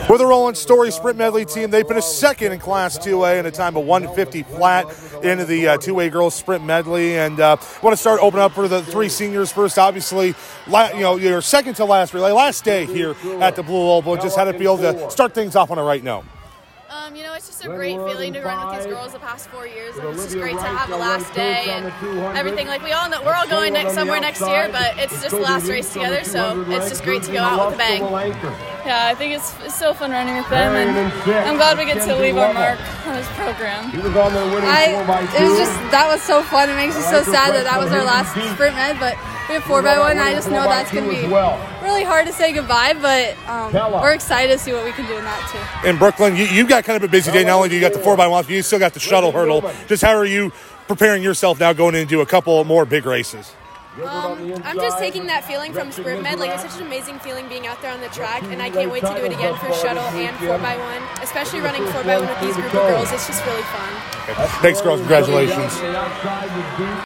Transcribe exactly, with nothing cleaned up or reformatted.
We're the Roland Story Sprint Medley team. They finished second in Class two A in a time of one fifty flat into the uh, two A girls sprint medley. And uh, want to start opening up for the three seniors first. Obviously, la- you know, you're second to last relay, last day here at the Blue Oval. Just had to be able to start things off on a right note. Um, you know, it's just a great feeling to run with these girls the past four years. And it's just great to have the last day and everything. Like, we all know, we're all going next, somewhere next year, but it's just the last race together, so it's just great to go out with a bang. Yeah, I think it's, it's so fun running with them, and I'm glad we get to leave our mark on this program. I, it was just, that was so fun. It makes me so sad that that was our last sprint med, but we have four by one, and I just know that's going to be really hard to say goodbye, but um, we're excited to see what we can do in that too. In Brooklyn, you, you got kind of a busy day. Not only do you got the four by one, but you still got the shuttle hurdle. Just how are you preparing yourself now going into a couple more big races? Um, I'm just taking that feeling from sprint med. Like, it's such an amazing feeling being out there on the track, and I can't wait to do it again for shuttle and four by one, especially running four by one with these group of girls. It's just really fun. Okay. Thanks, girls. Congratulations.